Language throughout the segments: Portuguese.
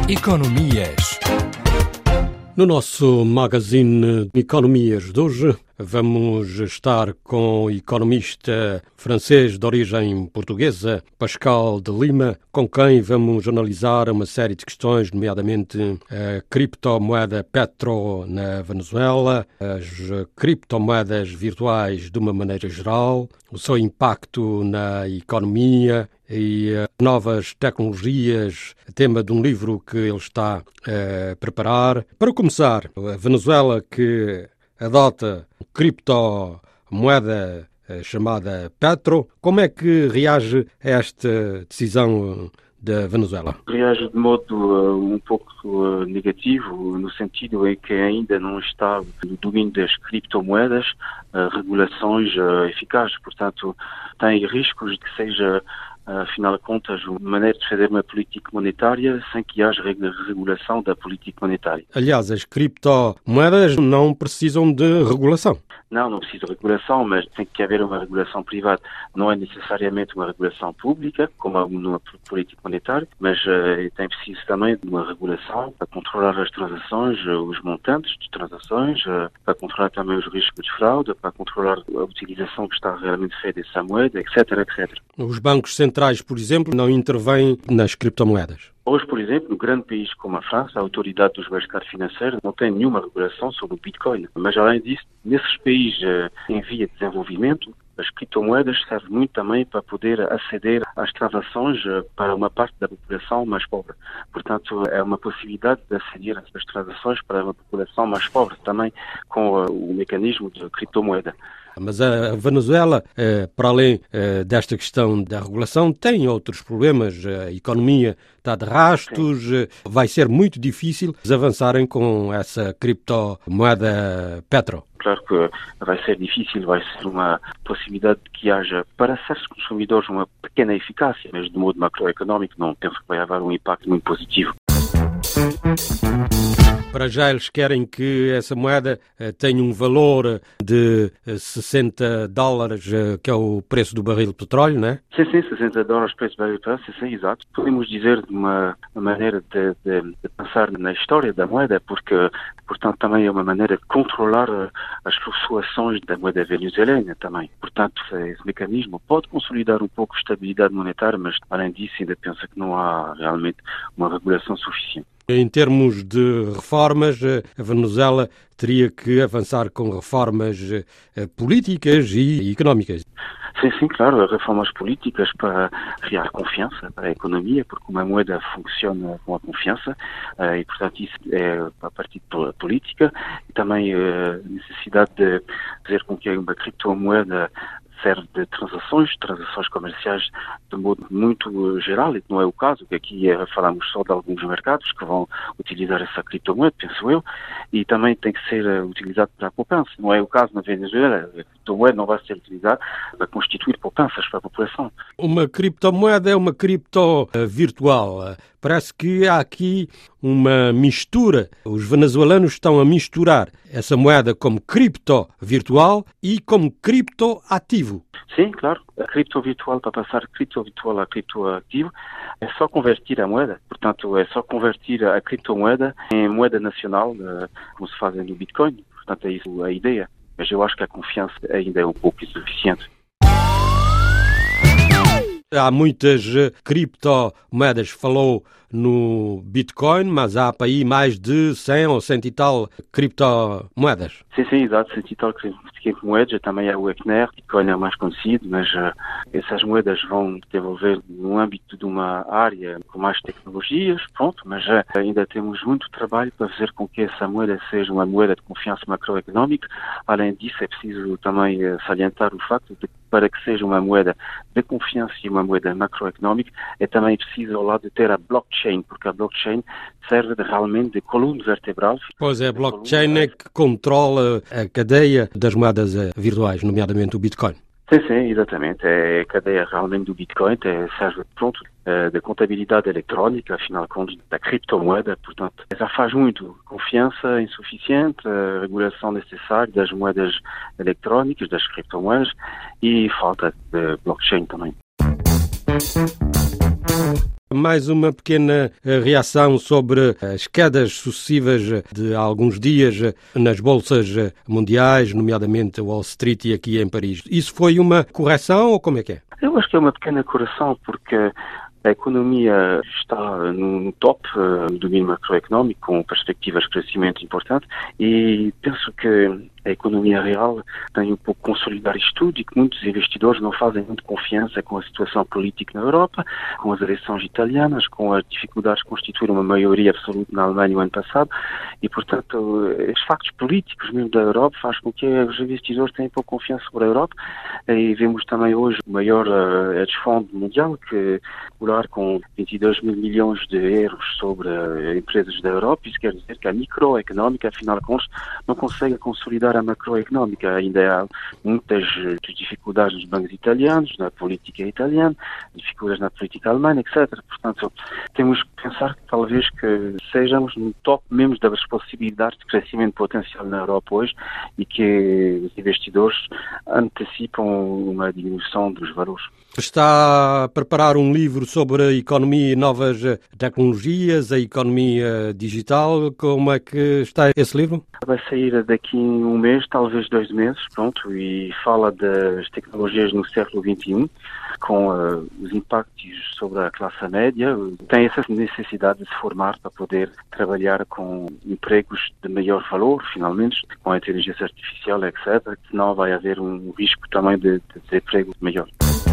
Economias. No nosso magazine de Economias de hoje, vamos estar com o economista francês de origem portuguesa, Pascal de Lima, com quem vamos analisar uma série de questões, nomeadamente a criptomoeda Petro na Venezuela, as criptomoedas virtuais de uma maneira geral, o seu impacto na economia e novas tecnologias, tema de um livro que ele está a preparar. Para começar, a Venezuela que adota criptomoeda chamada Petro, como é que reage a esta decisão da Venezuela? Reage de modo um pouco negativo, no sentido em que ainda não está no domínio das criptomoedas regulações eficazes. Portanto, tem riscos de que seja, afinal de contas, uma maneira de fazer uma política monetária sem que haja regulação da política monetária. Aliás, as criptomoedas não precisam de regulação. Não precisa de regulação, mas tem que haver uma regulação privada. Não é necessariamente uma regulação pública, como numa política monetária, mas tem preciso também de uma regulação para controlar as transações, os montantes de transações, para controlar também os riscos de fraude, para controlar a utilização que está realmente feita dessa moeda, etc, etc. Os bancos centrais, por exemplo, não intervêm nas criptomoedas. Hoje, por exemplo, no grande país como a França, a autoridade dos mercados financeiros não tem nenhuma regulação sobre o Bitcoin. Mas, além disso, nesses países em via de desenvolvimento, as criptomoedas servem muito também para poder aceder às transações para uma parte da população mais pobre. Portanto, é uma possibilidade de aceder às transações para uma população mais pobre, também com o mecanismo de criptomoeda. Mas a Venezuela, para além desta questão da regulação, tem outros problemas. A economia está de rastos. Sim. Vai ser muito difícil avançarem com essa criptomoeda Petro. Claro que vai ser difícil, vai ser uma possibilidade de que haja para certos consumidores uma pequena eficácia, mas de modo macroeconómico não penso que vai haver um impacto muito positivo. Para já eles querem que essa moeda tenha um valor de $60, que é o preço do barril de petróleo, não é? Sim, $60 preço do barril de petróleo, sim, exato. Podemos dizer de uma maneira de pensar na história da moeda, porque, portanto, também é uma maneira de controlar as flutuações da moeda venezuelana também. Portanto, esse mecanismo pode consolidar um pouco a estabilidade monetária, mas, além disso, ainda penso que não há realmente uma regulação suficiente. Em termos de reformas, a Venezuela teria que avançar com reformas políticas e económicas. Sim, claro, reformas políticas para criar confiança para a economia, porque uma moeda funciona com a confiança e, portanto, isso é a partir da política e também a necessidade de fazer com que uma criptomoeda serve de transações comerciais de modo muito geral, e não é o caso, que aqui falamos só de alguns mercados que vão utilizar essa criptomoeda, penso eu, e também tem que ser utilizado para a poupança. Não é o caso na Venezuela, a criptomoeda não vai ser utilizada para constituir poupanças para a população. Uma criptomoeda é uma cripto virtual. Parece que há aqui uma mistura. Os venezuelanos estão a misturar essa moeda como cripto virtual e como cripto ativo. Sim, claro. A cripto virtual, para passar de cripto virtual a cripto ativo, é só convertir a moeda. Portanto, é só convertir a criptomoeda em moeda nacional, como se faz no Bitcoin. Portanto, é isso a ideia. Mas eu acho que a confiança ainda é um pouco insuficiente. Há muitas criptomoedas, falou no Bitcoin, mas há para aí mais de 100 ou 100 e tal criptomoedas. Sim, exato, 100 e tal criptomoedas. Também há o Ether, Bitcoin é mais conhecido, mas essas moedas vão desenvolver no âmbito de uma área com mais tecnologias, pronto, mas ainda temos muito trabalho para fazer com que essa moeda seja uma moeda de confiança macroeconómica. Além disso, é preciso também salientar o facto de que para que seja uma moeda de confiança e uma moeda macroeconómica, é também preciso ao lado de ter a blockchain, porque a blockchain serve realmente de coluna vertebral. Pois é, a blockchain é que controla a cadeia das moedas virtuais, nomeadamente o Bitcoin. Sim, exatamente. É a cadeia realmente do Bitcoin, serve pronto da contabilidade eletrónica, afinal de contas, da criptomoeda, portanto, já faz muito. Confiança insuficiente, regulação necessária das moedas eletrónicas, das criptomoedas e falta de blockchain também. Mais uma pequena reação sobre as quedas sucessivas de alguns dias nas bolsas mundiais, nomeadamente Wall Street e aqui em Paris. Isso foi uma correção ou como é que é? Eu acho que é uma pequena correção porque a economia está no top do domínio macroeconómico, com perspectivas de crescimento importantes, e penso que a economia real tem um pouco consolidar isto tudo e que muitos investidores não fazem muito confiança com a situação política na Europa, com as eleições italianas, com as dificuldades de constituir uma maioria absoluta na Alemanha o ano passado, e, portanto, os factos políticos mesmo da Europa fazem com que os investidores tenham pouca confiança sobre a Europa, e vemos também hoje o maior hedge fund mundial, que calcular com 22 mil milhões de euros sobre empresas da Europa. Isso quer dizer que a microeconómica, afinal de contas, não consegue consolidar a macroeconómica. Ainda há muitas dificuldades nos bancos italianos, na política italiana, dificuldades na política alemã, etc. Portanto, temos que pensar que talvez que sejamos no top mesmo das possibilidades de crescimento potencial na Europa hoje e que os investidores antecipam uma diminuição dos valores. Está a preparar um livro sobre a economia e novas tecnologias, a economia digital. Como é que está esse livro? Vai sair daqui um mês, talvez 2 meses, pronto, e fala das tecnologias no século XXI, com os impactos sobre a classe média. Tem essa necessidade de se formar para poder trabalhar com empregos de maior valor, finalmente, com a inteligência artificial, etc. Senão vai haver um risco também de desemprego maior.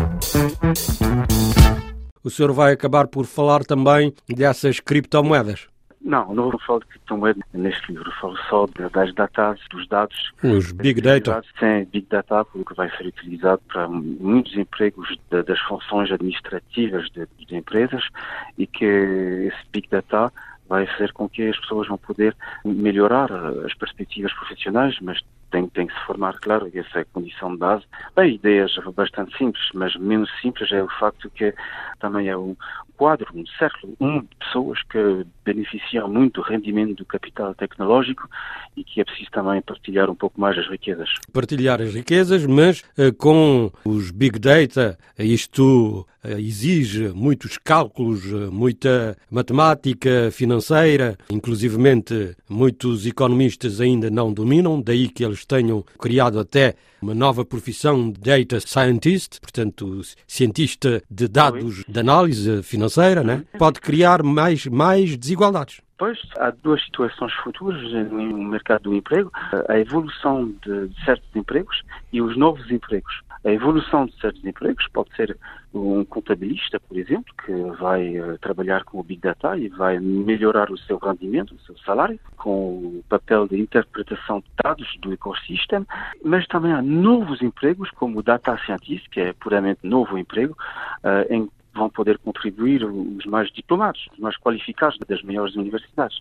O senhor vai acabar por falar também dessas criptomoedas? Não vou falar de criptomoedas neste livro. Falo só das datas, dos dados. Os Big Data? Sim, Big Data, porque vai ser utilizado para muitos empregos das funções administrativas de empresas e que esse Big Data vai fazer com que as pessoas vão poder melhorar as perspectivas profissionais, mas tem que se formar, claro, e essa é a condição de base. Bem, ideias bastante simples, mas menos simples é o facto que também é um quadro, um século, de pessoas que beneficiam muito do rendimento do capital tecnológico e que é preciso também partilhar um pouco mais as riquezas. Partilhar as riquezas, mas com os Big Data, isto exige muitos cálculos, muita matemática financeira, inclusivamente muitos economistas ainda não dominam, daí que eles tenham criado até uma nova profissão de Data Scientist, portanto, cientista de dados de análise financeira, né? Pode criar mais desigualdades. Pois, há duas situações futuras no mercado do emprego, a evolução de certos empregos e os novos empregos. A evolução de certos empregos pode ser um contabilista, por exemplo, que vai trabalhar com o Big Data e vai melhorar o seu rendimento, o seu salário, com o papel de interpretação de dados do ecossistema, mas também há novos empregos, como o Data Scientist, que é puramente novo emprego, em que vão poder contribuir os mais diplomados, os mais qualificados das maiores universidades.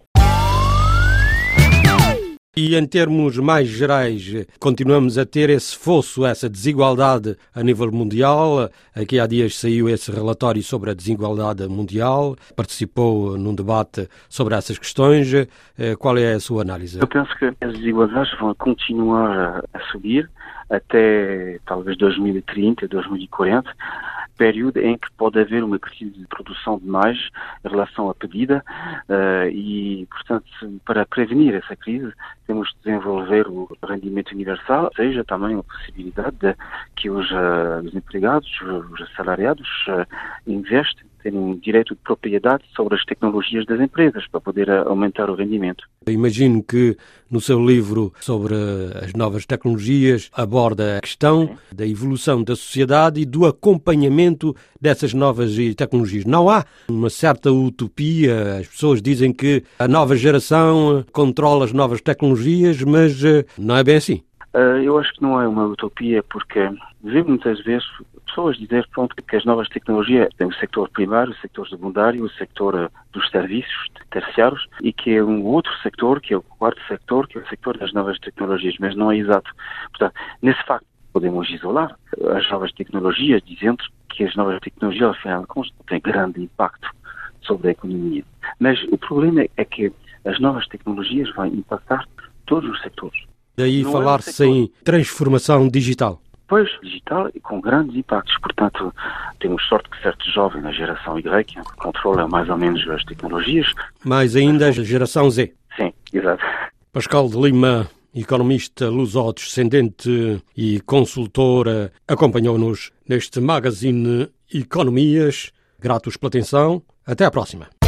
E em termos mais gerais, continuamos a ter esse fosso, essa desigualdade a nível mundial. Aqui há dias saiu esse relatório sobre a desigualdade mundial. Participou num debate sobre essas questões. Qual é a sua análise? Eu penso que as desigualdades vão continuar a subir até talvez 2030, 2040, período em que pode haver uma crise de produção demais em relação à pedida e, portanto, para prevenir essa crise, temos de desenvolver o rendimento universal, ou seja, também a possibilidade de que os empregados, os assalariados investem, têm um direito de propriedade sobre as tecnologias das empresas para poder aumentar o rendimento. Imagino que no seu livro sobre as novas tecnologias aborda a questão da evolução da sociedade e do acompanhamento dessas novas tecnologias. Não há uma certa utopia, as pessoas dizem que a nova geração controla as novas tecnologias, mas não é bem assim. Eu acho que não é uma utopia porque vemos muitas vezes pessoas dizer que as novas tecnologias têm o sector primário, o sector secundário, o sector dos serviços terciários e que é um outro sector, que é o quarto sector, que é o sector das novas tecnologias, mas não é exato. Portanto, nesse facto, podemos isolar as novas tecnologias dizendo que as novas tecnologias, ao final de contas, têm grande impacto sobre a economia. Mas o problema é que as novas tecnologias vão impactar todos os setores. Daí falar-se em transformação digital. depois digital e com grandes impactos. Portanto, temos sorte que certos jovens na geração Y que controlam mais ou menos as tecnologias. Mais ainda a geração Z. Sim, exato. Pascal de Lima, economista luso-descendente e consultora, acompanhou-nos neste Magazine Economias. Gratos pela atenção. Até à próxima.